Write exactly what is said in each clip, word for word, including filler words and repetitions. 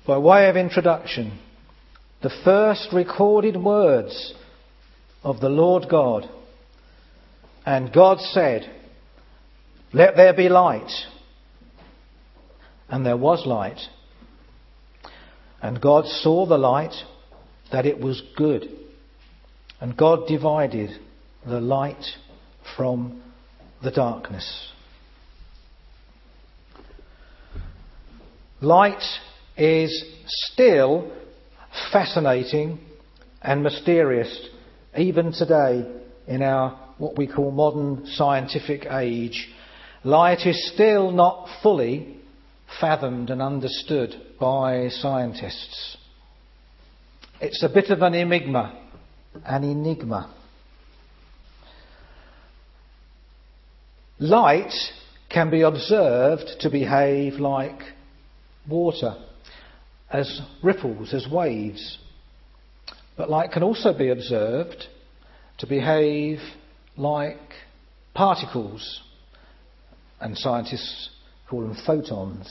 By way of introduction, the first recorded words of the Lord God. And God said, "Let there be light." And there was light. And God saw the light, that it was good. And God divided the light from the darkness. Light is still fascinating and mysterious, even today in our what we call modern scientific age. Light is still not fully fathomed and understood by scientists. It's a bit of an enigma, an enigma. Light can be observed to behave like water, as ripples, as waves. But light can also be observed to behave like particles, and scientists call them photons.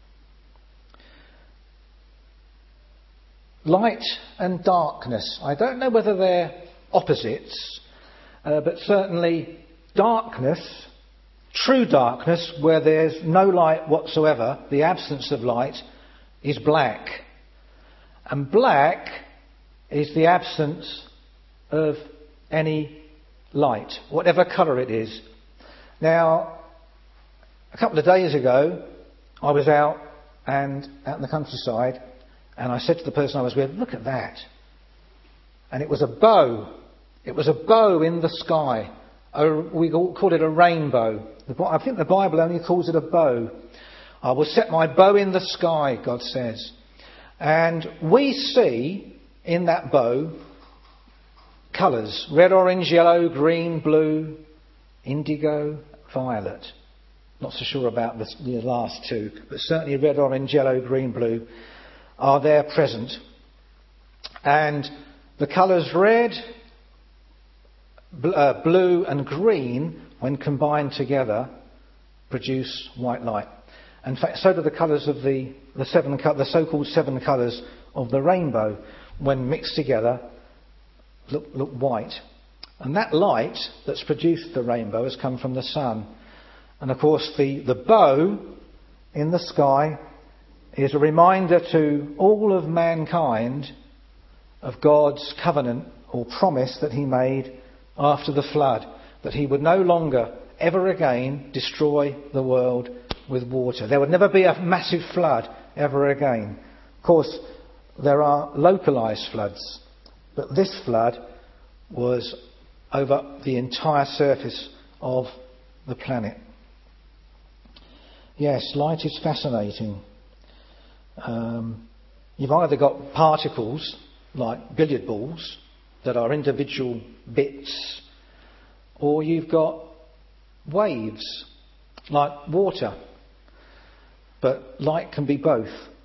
Light and darkness. I don't know whether they're opposites, uh, but certainly darkness, true darkness, where there's no light whatsoever, the absence of light, is black. And black is the absence of any light, whatever colour it is. Now, a couple of days ago, I was out and out in the countryside, and I said to the person I was with, "Look at that." And it was a bow. It was a bow in the sky. A, we call it a rainbow. I think the Bible only calls it a bow. "I will set my bow in the sky," God says. And we see in that bow colours: red, orange, yellow, green, blue, indigo, violet. Not so sure about the, the last two, but certainly red, orange, yellow, green, blue are there present. And the colours red, bl- uh, blue and green, when combined together, produce white light. In fact, so do the colours of the, the, seven, the so-called seven colours of the rainbow, when mixed together, look, look white. And that light that's produced the rainbow has come from the sun. And of course the, the bow in the sky is a reminder to all of mankind of God's covenant or promise that he made after the flood, that he would no longer ever again destroy the world with water. There would never be a massive flood ever again. Of course, there are localised floods, but this flood was over the entire surface of the planet. Yes, light is fascinating. Um, you've either got particles, like billiard balls, that are individual bits, or you've got waves, like water. But light can be both.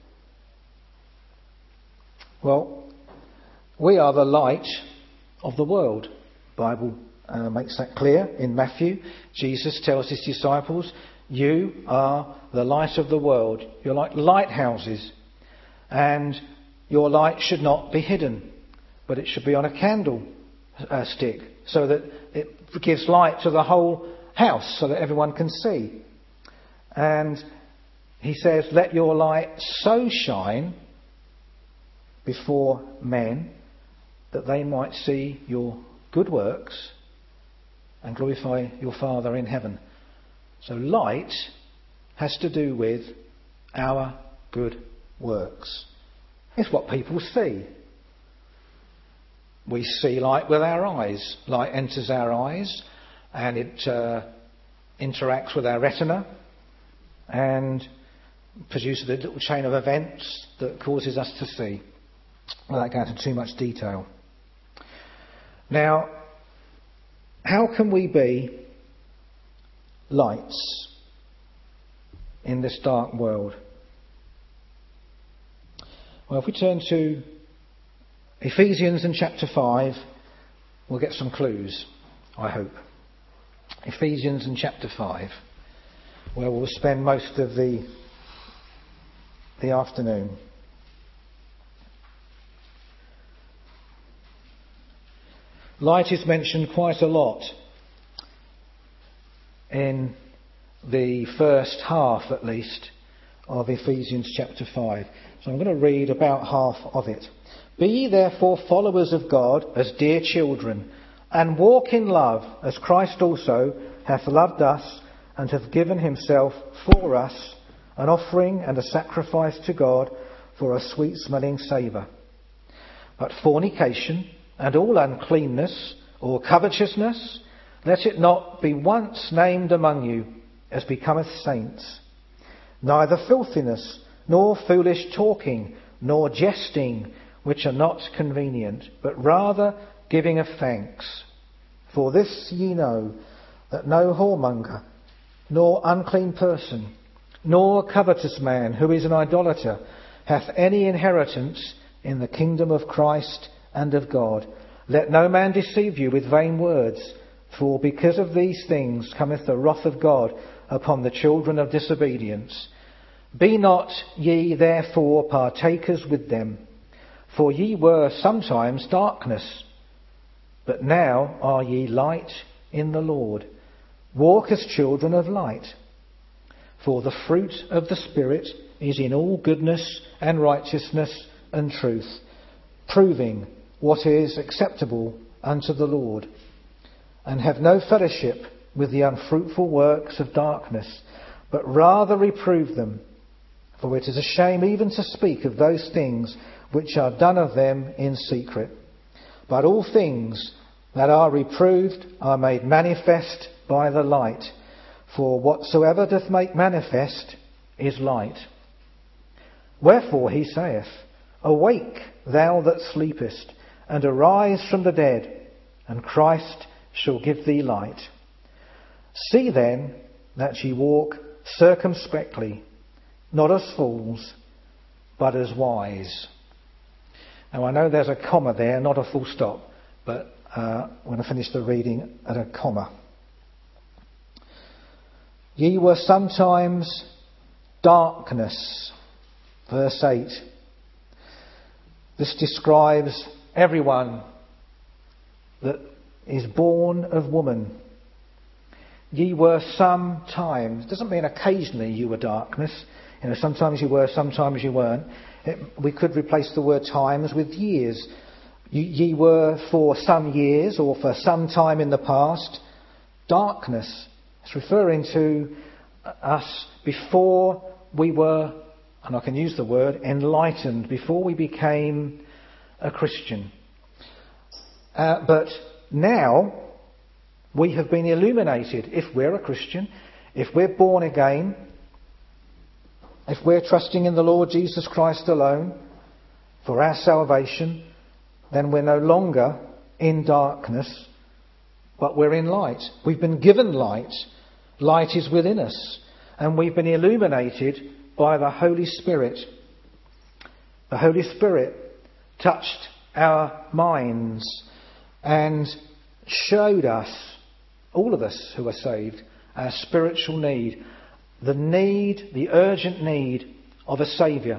Well, we are the light of the world. The Bible uh, makes that clear in Matthew. Jesus tells his disciples, "You are the light of the world." You're like lighthouses. And your light should not be hidden, but it should be on a candle uh, stick, so that it gives light to the whole house, so that everyone can see. And he says, "Let your light so shine before men that they might see your good works and glorify your Father in heaven." So light has to do with our good works. It's what people see. We see light with our eyes. Light enters our eyes and it uh, interacts with our retina and produces a little chain of events that causes us to see, without going into too much detail. Now, how can we be lights in this dark world? Well, if we turn to Ephesians in chapter five, we'll get some clues, I hope. Ephesians in chapter five, where we'll spend most of the, the afternoon. Light is mentioned quite a lot in the first half, at least, of Ephesians chapter five. So I'm going to read about half of it. Be ye therefore followers of God as dear children, and walk in love, as Christ also hath loved us, and hath given himself for us, an offering and a sacrifice to God for a sweet-smelling savour. But fornication and all uncleanness or covetousness, let it not be once named among you, as becometh saints. Neither filthiness, nor foolish talking, nor jesting, which are not convenient, but rather giving of thanks. For this ye know, that no whoremonger, nor unclean person, nor covetous man who is an idolater, hath any inheritance in the kingdom of Christ and of God. Let no man deceive you with vain words, for because of these things cometh the wrath of God upon the children of disobedience. Be not ye therefore partakers with them, for ye were sometimes darkness, but now are ye light in the Lord. Walk as children of light. For the fruit of the Spirit is in all goodness and righteousness and truth, proving what is acceptable unto the Lord. And have no fellowship with the unfruitful works of darkness, but rather reprove them. For it is a shame even to speak of those things which are done of them in secret. But all things that are reproved are made manifest by the light. For whatsoever doth make manifest is light. Wherefore he saith, Awake, thou that sleepest, and arise from the dead, and Christ shall give thee light. See then that ye walk circumspectly, not as fools, but as wise. Now I know there's a comma there, not a full stop, but uh, I'm going to finish the reading at a comma. Ye were sometimes darkness, verse eight. This describes everyone that is born of woman. Ye were sometimes, doesn't mean occasionally you were darkness. You know, sometimes you were, sometimes you weren't. It, we could replace the word times with years. Ye, ye were for some years or for some time in the past darkness. It's referring to us before we were, and I can use the word, enlightened, before we became a Christian. Uh, but now we have been illuminated. If we're a Christian, if we're born again, if we're trusting in the Lord Jesus Christ alone for our salvation, then we're no longer in darkness, but we're in light. We've been given light. Light is within us, and we've been illuminated by the Holy Spirit. The Holy Spirit touched our minds and showed us, all of us who are saved, our spiritual need, the need, the urgent need of a Saviour.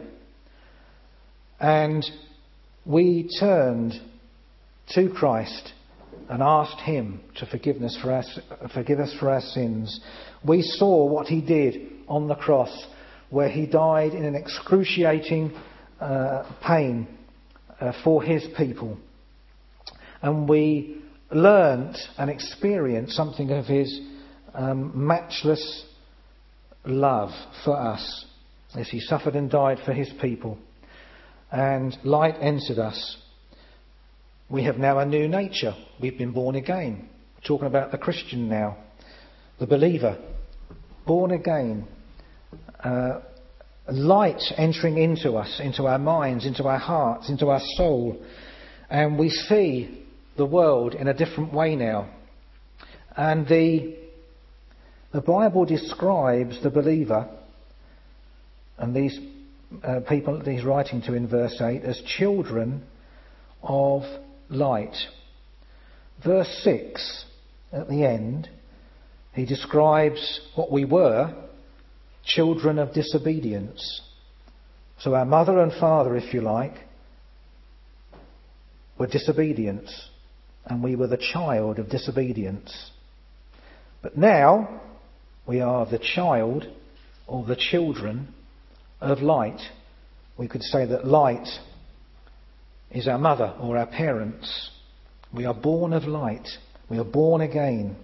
And we turned to Christ and asked him to forgive us for our, forgive us for our sins. We saw what he did on the cross, where he died in an excruciating uh, pain uh, for his people. And we learnt and experienced something of his um, matchless love for us as he suffered and died for his people. And light entered us. We have now a new nature. We've been born again. We're talking about the Christian now, the believer, born again. Uh, light entering into us, into our minds, into our hearts, into our soul. And we see the world in a different way now. And the, the Bible describes the believer and these uh, people that he's writing to in verse eight as children of light. Verse six, at the end, he describes what we were, children of disobedience. So our mother and father, if you like, were disobedient. and we were the child of disobedience. But now we are the child or the children of light. We could say that light is our mother or our parents. We are born of light. We are born again.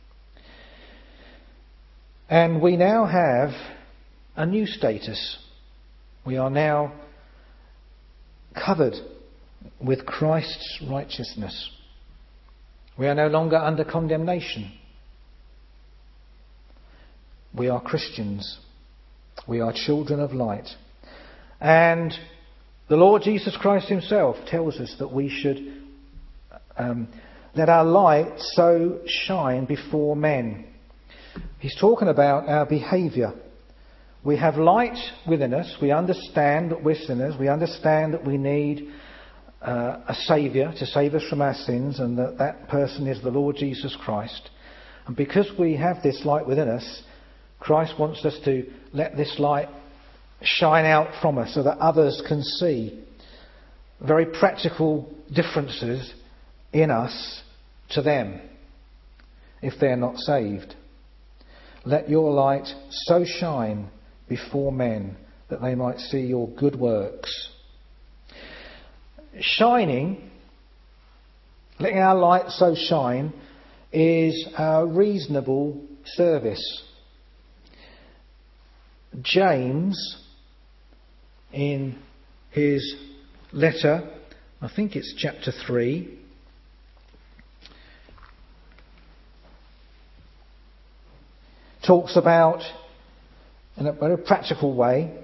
And we now have a new status. We are now covered with Christ's righteousness. We are no longer under condemnation. We are Christians. We are children of light. And the Lord Jesus Christ himself tells us that we should um, let our light so shine before men. He's talking about our behaviour. We have light within us. We understand that we're sinners. We understand that we need uh, a saviour to save us from our sins, and that that person is the Lord Jesus Christ. And because we have this light within us, Christ wants us to let this light shine out from us so that others can see very practical differences in us to them if they're not saved. Let your light so shine before men that they might see your good works. Shining, letting our light so shine, is our reasonable service. James, in his letter, I think it's chapter three, talks about, in a very practical way,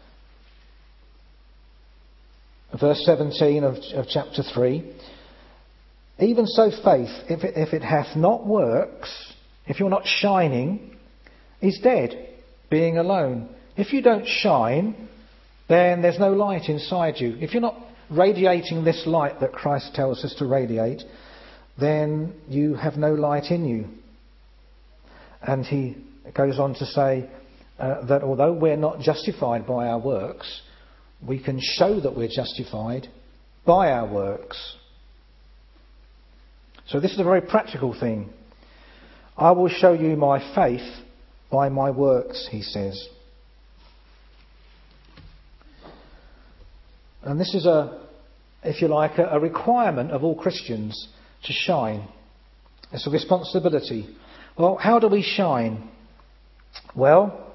verse seventeen of, of chapter three, even so faith, if it, if it hath not works, if you're not shining, is dead, being alone. If you don't shine, then there's no light inside you. If you're not radiating this light that Christ tells us to radiate, then you have no light in you. And he goes on to say uh, that although we're not justified by our works, we can show that we're justified by our works. So this is a very practical thing. I will show you my faith by my works, he says. And this is a, if you like, a, a requirement of all Christians to shine. It's a responsibility. Well, how do we shine? Well,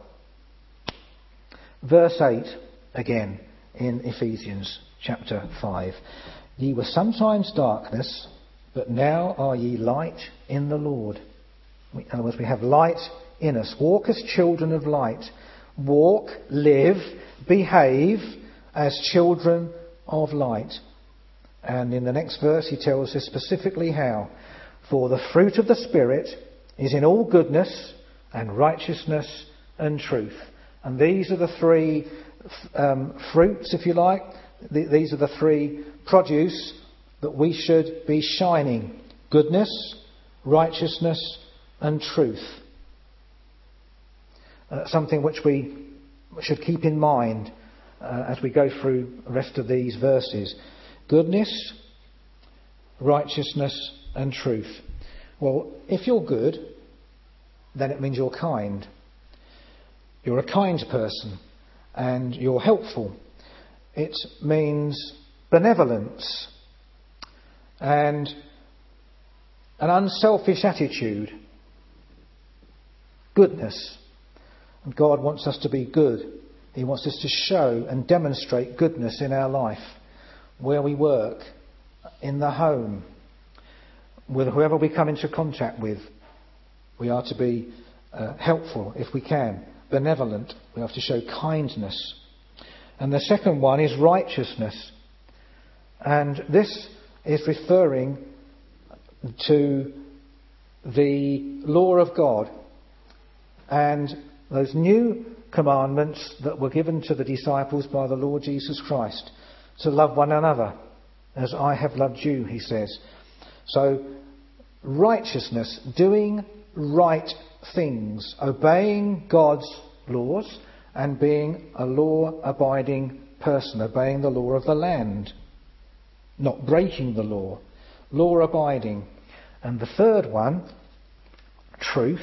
verse eight again in Ephesians chapter five. Ye were sometimes darkness, but now are ye light in the Lord. In other words, we have light in us. Walk as children of light. Walk, live, behave as children of light. And in the next verse he tells us specifically how. For the fruit of the Spirit is in all goodness and righteousness and truth. And these are the three um, fruits, if you like. Th- these are the three produce that we should be shining. Goodness, righteousness and truth. Uh, something which we should keep in mind uh, as we go through the rest of these verses. Goodness, righteousness and truth. Well, if you're good, then it means you're kind. You're a kind person and you're helpful. It means benevolence and an unselfish attitude. Goodness. And God wants us to be good. He wants us to show and demonstrate goodness in our life, where we work, in the home, with whoever we come into contact with. We are to be uh, helpful if we can, benevolent. We have to show kindness. And the second one is righteousness. And this is referring to the law of God and those new commandments that were given to the disciples by the Lord Jesus Christ, to love one another as I have loved you, he says. So righteousness, doing right things, obeying God's laws and being a law-abiding person, obeying the law of the land, not breaking the law, law abiding. And the third one, truth,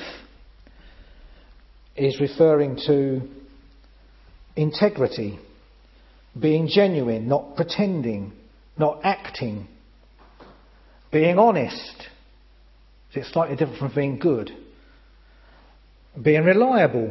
is referring to integrity, being genuine, not pretending, not acting, being honest. So it's slightly different from being good. Being reliable.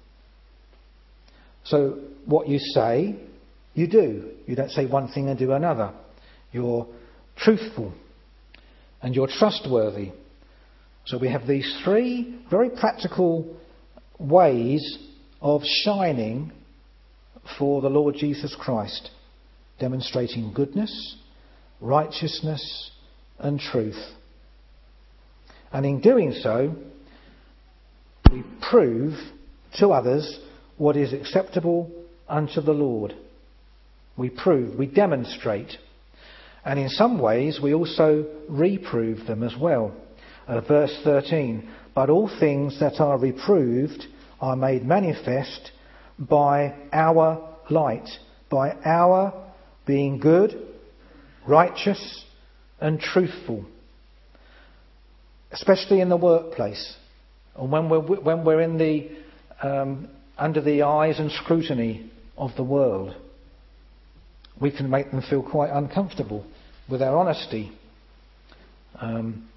So what you say, you do. You don't say one thing and do another. You're truthful and you're trustworthy. So we have these three very practical ways of shining for the Lord Jesus Christ, demonstrating goodness, righteousness and truth. And in doing so, we prove to others what is acceptable unto the Lord. We prove, we demonstrate. And in some ways we also reprove them as well. Uh, verse thirteen, but all things that are reproved are made manifest by our light, by our being good, righteous and truthful, especially in the workplace, and when we're when we're in the um, under the eyes and scrutiny of the world. We can make them feel quite uncomfortable with our honesty, um,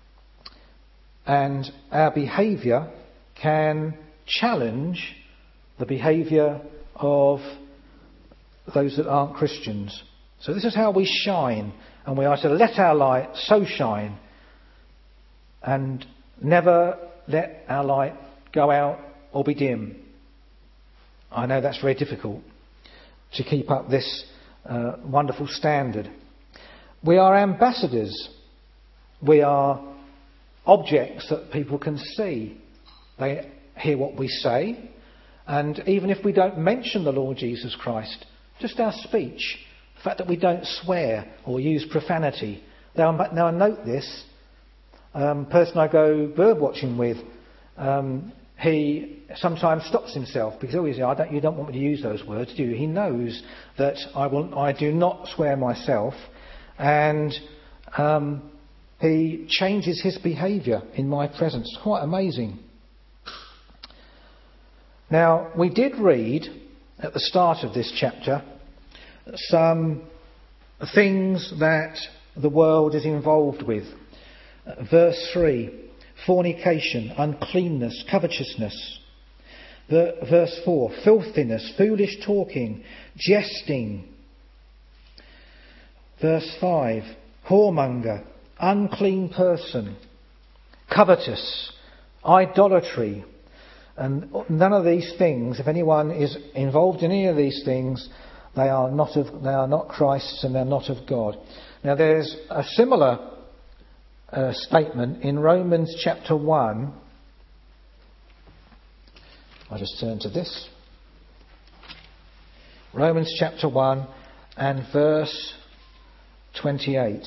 and our behaviour can challenge the behaviour of those that aren't Christians. So this is how we shine, and we are to let our light so shine and never let our light go out or be dim. I know that's very difficult to keep up this uh, wonderful standard. We are ambassadors. We are objects that people can see. They hear what we say, and even if we don't mention the Lord Jesus Christ, just our speech, the fact that we don't swear or use profanity. Now, now I note this. Um, person I go bird watching with, um, he sometimes stops himself because always, I don't, you don't want me to use those words, do you? He knows that I will, I do not swear myself, and um, he changes his behaviour in my presence. Quite amazing. Now, we did read at the start of this chapter some things that the world is involved with. Uh, verse three, fornication, uncleanness, covetousness. Ver- verse four, filthiness, foolish talking, jesting. Verse five, whoremonger, unclean person, covetous, idolatry. And none of these things, if anyone is involved in any of these things, they are not of, they are not Christ's and they're not of God. Now there's a similar uh, statement in Romans chapter one. I'll just turn to this. Romans chapter one and verse twenty-eight.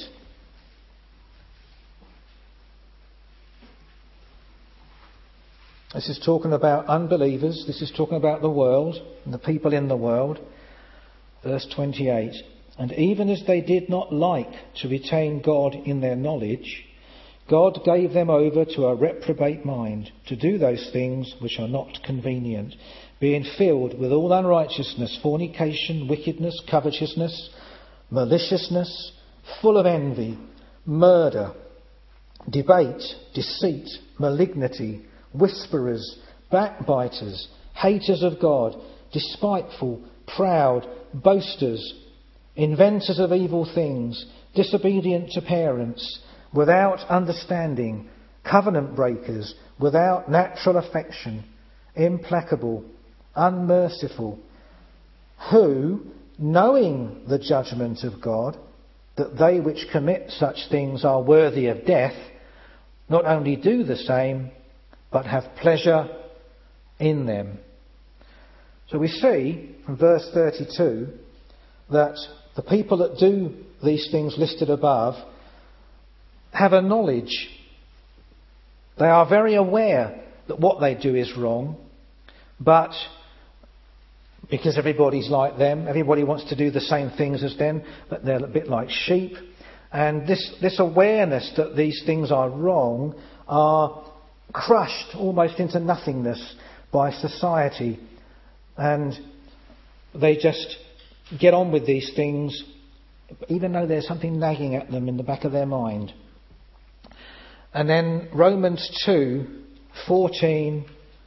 This is talking about unbelievers. This is talking about the world and the people in the world. Verse twenty-eight. And even as they did not like to retain God in their knowledge, God gave them over to a reprobate mind to do those things which are not convenient, being filled with all unrighteousness, fornication, wickedness, covetousness, maliciousness, full of envy, murder, debate, deceit, malignity, whisperers, backbiters, haters of God, despiteful, proud, boasters, inventors of evil things, disobedient to parents, without understanding, covenant breakers, without natural affection, implacable, unmerciful, who, knowing the judgment of God, that they which commit such things are worthy of death, not only do the same, but have pleasure in them. So we see from verse thirty-two that the people that do these things listed above have a knowledge. They are very aware that what they do is wrong, but because everybody's like them, everybody wants to do the same things as them, but they're a bit like sheep, And this, this awareness that these things are wrong are crushed almost into nothingness by society. And they just get on with these things, even though there's something nagging at them in the back of their mind. And then Romans two, fourteen,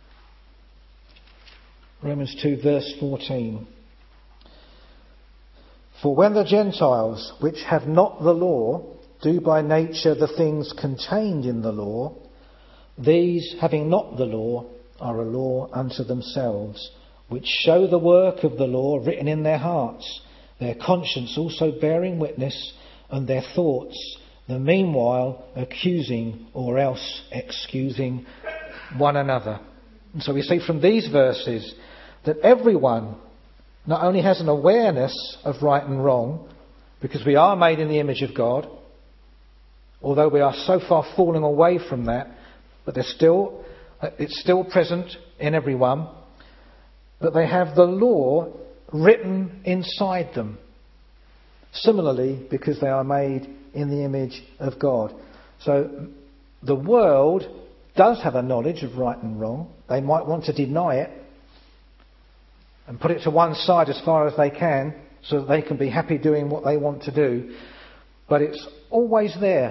Romans two verse fourteen. For when the Gentiles, which have not the law, do by nature the things contained in the law, these, having not the law, are a law unto themselves, which show the work of the law written in their hearts, their conscience also bearing witness, and their thoughts, the meanwhile accusing or else excusing one another. And so we see from these verses that everyone not only has an awareness of right and wrong, because we are made in the image of God, although we are so far falling away from that, but they're still, it's still present in everyone, but they have the law written inside them. Similarly, because they are made in the image of God. So the world does have a knowledge of right and wrong. They might want to deny it and put it to one side as far as they can so that they can be happy doing what they want to do. But it's always there,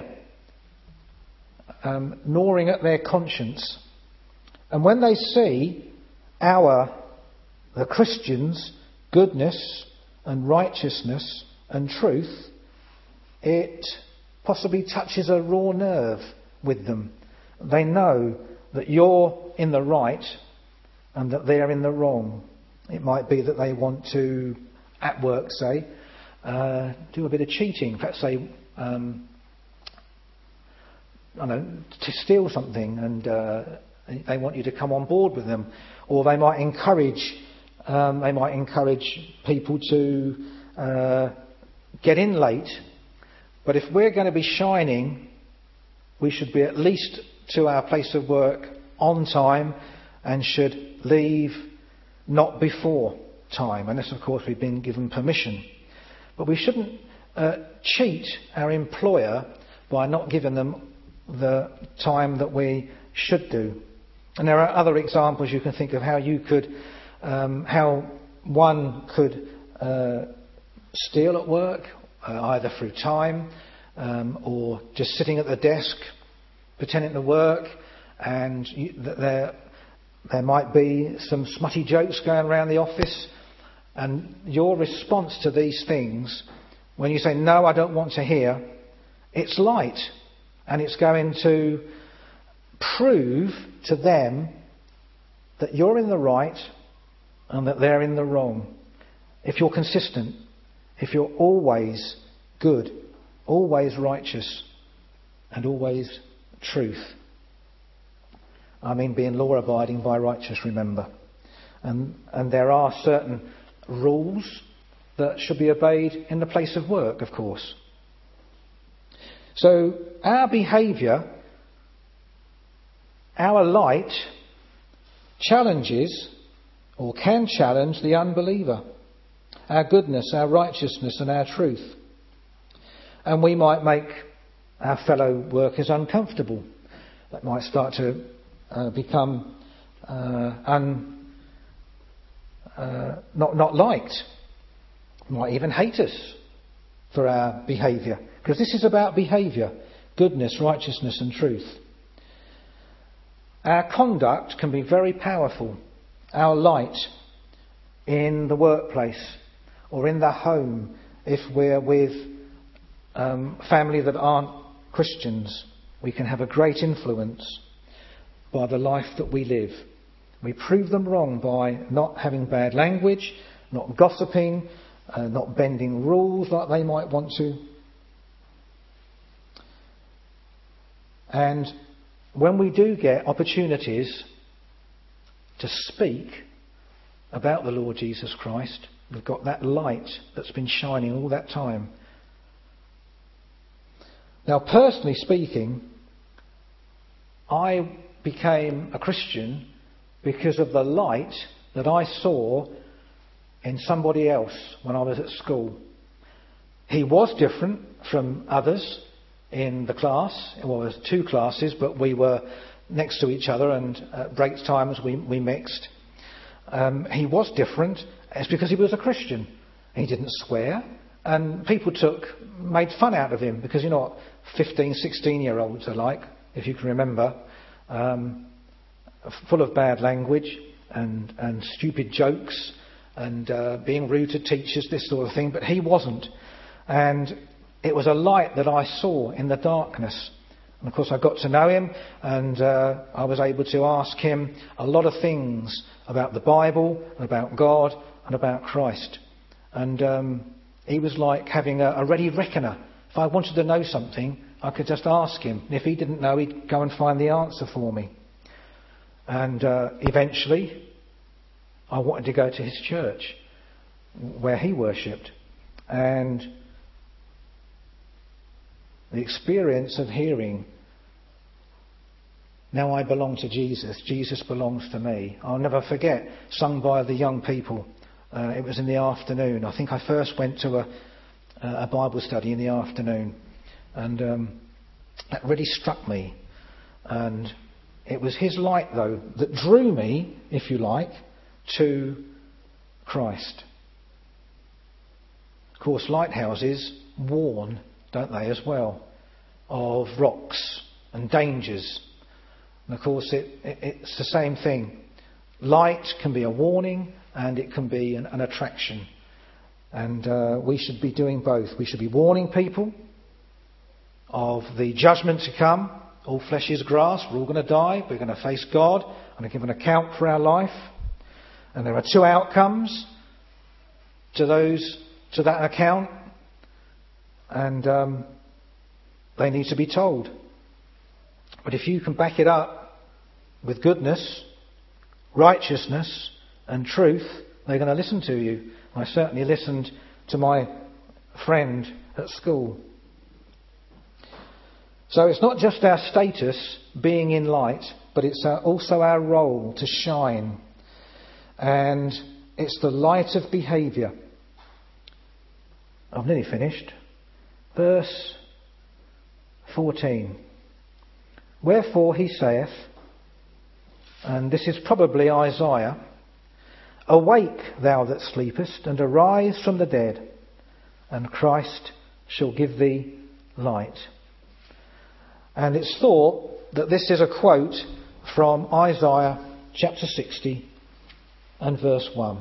um, gnawing at their conscience. And when they see our, the Christians, goodness and righteousness and truth, it possibly touches a raw nerve with them. They know that you're in the right and that they're in the wrong. It might be that they want to, at work say, uh, do a bit of cheating. Perhaps say, um, I don't know, to steal something, and uh, they want you to come on board with them. Or they might encourage, um, they might encourage people to uh, get in late. But if we're going to be shining, we should be at least to our place of work on time and should leave not before time, unless of course we've been given permission. But we shouldn't uh, cheat our employer by not giving them the time that we should do. And there are other examples you can think of how you could, um, how one could uh, steal at work, uh, either through time um, or just sitting at the desk pretending to work, and you, there there might be some smutty jokes going around the office, and your response to these things, when you say no, I don't want to hear, it's light, and it's going to prove to them that you're in the right and that they're in the wrong. If you're consistent, if you're always good, always righteous, and always truth. I mean being law-abiding by righteous, remember. And, and there are certain rules that should be obeyed in the place of work, of course. So our behaviour, our light, challenges or can challenge the unbeliever. Our goodness, our righteousness and our truth. And we might make our fellow workers uncomfortable. That might start to uh, become uh, un, uh, not, not liked. Might even hate us for our behaviour. Because this is about behaviour, goodness, righteousness and truth. Our conduct can be very powerful. Our light in the workplace or in the home, if we're with um, family that aren't Christians, we can have a great influence by the life that we live. We prove them wrong by not having bad language, not gossiping, uh, not bending rules like they might want to. And when we do get opportunities to speak about the Lord Jesus Christ, we've got that light that's been shining all that time. Now, personally speaking, I became a Christian because of the light that I saw in somebody else when I was at school. He was different from others in the class. Well, there was two classes, but we were next to each other, and at break times we, we mixed. Um, he was different. It's because he was a Christian. He didn't swear, and people took made fun out of him because you know what fifteen, sixteen year olds are like, if you can remember, um, full of bad language and and stupid jokes and uh, being rude to teachers, this sort of thing. But he wasn't, and it was a light that I saw in the darkness. And of course I got to know him, and uh, I was able to ask him a lot of things about the Bible, about God, and about Christ. And um, he was like having a, a ready reckoner. If I wanted to know something, I could just ask him. And if he didn't know, he'd go and find the answer for me. And uh, eventually, I wanted to go to his church, where he worshipped. And the experience of hearing, now I belong to Jesus, Jesus belongs to me. I'll never forget, sung by the young people. Uh, it was in the afternoon. I think I first went to a, a Bible study in the afternoon. And um, that really struck me. And it was his light, though, that drew me, if you like, to Christ. Of course, lighthouses warn, don't they, as well, of rocks and dangers. And of course, it, it, it's the same thing. Light can be a warning and it can be an, an attraction. And uh, we should be doing both. We should be warning people of the judgment to come. All flesh is grass. We're all going to die. We're going to face God and give an account for our life. And there are two outcomes to those to that account. And um, they need to be told. But if you can back it up with goodness, righteousness and truth, they're going to listen to you. I certainly listened to my friend at school. So it's not just our status being in light, but it's also our role to shine. And it's the light of behaviour. I've nearly finished. Verse fourteen. Wherefore he saith, and this is probably Isaiah, awake thou that sleepest, and arise from the dead, and Christ shall give thee light. And it's thought that this is a quote from Isaiah chapter sixty and verse one.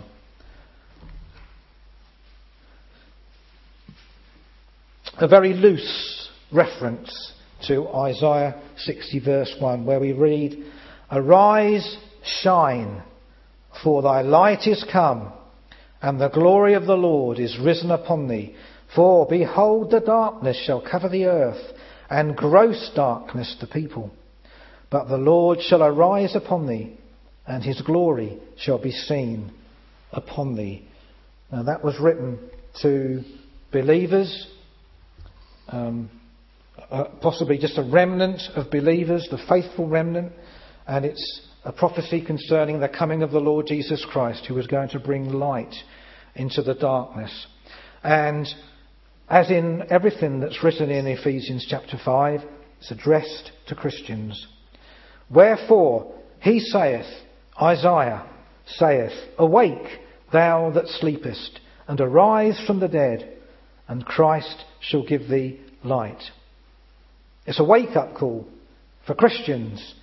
A very loose reference to Isaiah sixty verse one, where we read, Arise, shine, for thy light is come, and the glory of the Lord is risen upon thee. For behold, the darkness shall cover the earth, and gross darkness the people. But the Lord shall arise upon thee, and his glory shall be seen upon thee. Now that was written to believers, um, uh, possibly just a remnant of believers, the faithful remnant, and it's a prophecy concerning the coming of the Lord Jesus Christ, who is going to bring light into the darkness. And as in everything that's written in Ephesians chapter five, it's addressed to Christians. Wherefore he saith, Isaiah saith, Awake, thou that sleepest, and arise from the dead, and Christ shall give thee light. It's a wake-up call for Christians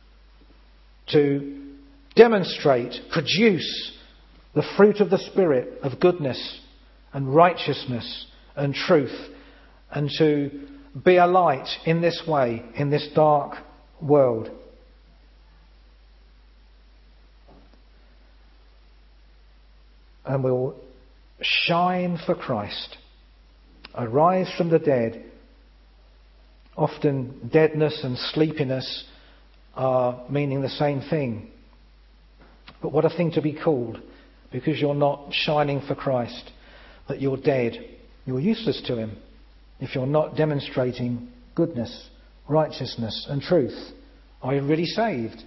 to demonstrate, produce the fruit of the Spirit of goodness and righteousness and truth, and to be a light in this way, in this dark world. And we'll shine for Christ. Arise from the dead. Often deadness and sleepiness are meaning the same thing. But what a thing to be called, because you're not shining for Christ, that you're dead. You're useless to him if you're not demonstrating goodness, righteousness and truth. Are you really saved?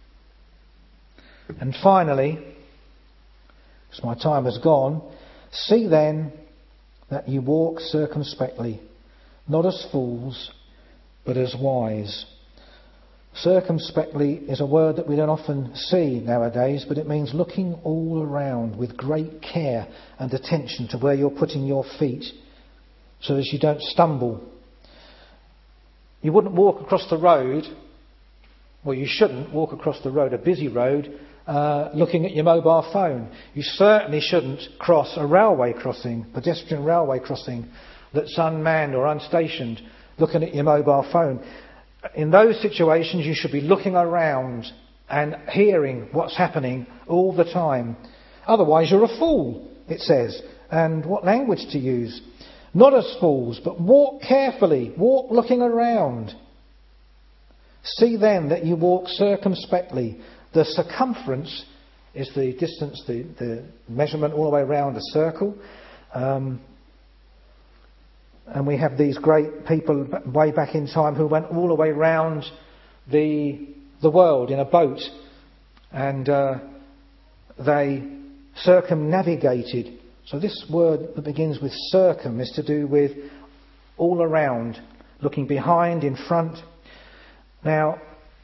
And finally, because my time has gone, see then that you walk circumspectly, not as fools, but as wise. Circumspectly is a word that we don't often see nowadays, but it means looking all around with great care and attention to where you're putting your feet so that you don't stumble. You wouldn't walk across the road, well, you shouldn't walk across the road, a busy road, uh, looking at your mobile phone. You certainly shouldn't cross a railway crossing, pedestrian railway crossing that's unmanned or unstationed, looking at your mobile phone. In those situations, you should be looking around and hearing what's happening all the time. Otherwise, you're a fool, it says. And what language to use? Not as fools, but walk carefully, walk looking around. See then that you walk circumspectly. The circumference is the distance, the, the measurement all the way around a circle. Um, and we have these great people way back in time who went all the way round the the world in a boat, and uh, they circumnavigated. So this word that begins with circum is to do with all around, looking behind, in front. Now,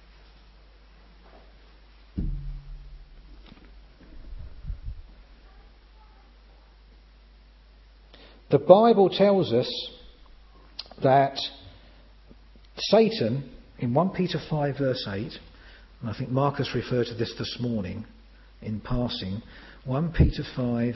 the Bible tells us that Satan, in First Peter five verse eight, and I think Marcus referred to this this morning in passing, First Peter five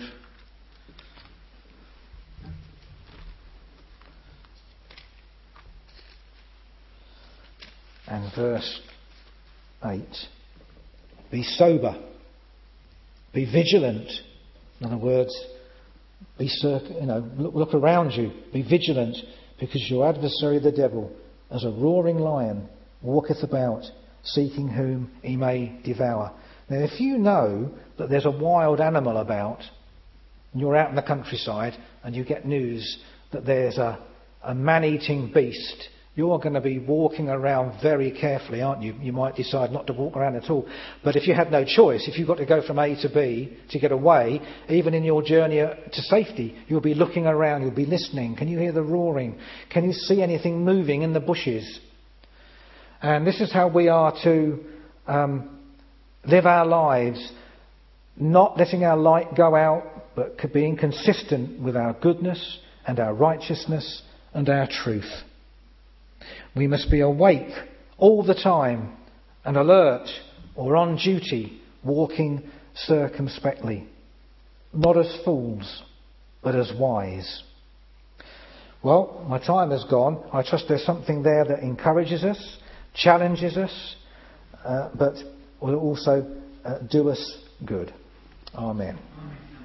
and verse eight, be sober, be vigilant. In other words, be circ- you know, look, look around you, be vigilant, because your adversary the devil, as a roaring lion, walketh about, seeking whom he may devour. Now, if you know that there's a wild animal about, and you're out in the countryside, and you get news that there's a, a man-eating beast, you're going to be walking around very carefully, aren't you? You might decide not to walk around at all. But if you had no choice, if you've got to go from A to B to get away, even in your journey to safety, you'll be looking around, you'll be listening. Can you hear the roaring? Can you see anything moving in the bushes? And this is how we are to um, live our lives, not letting our light go out, but being consistent with our goodness and our righteousness and our truth. We must be awake all the time and alert or on duty, walking circumspectly, not as fools, but as wise. Well, my time has gone. I trust there's something there that encourages us, challenges us, uh, but will also uh, do us good. Amen.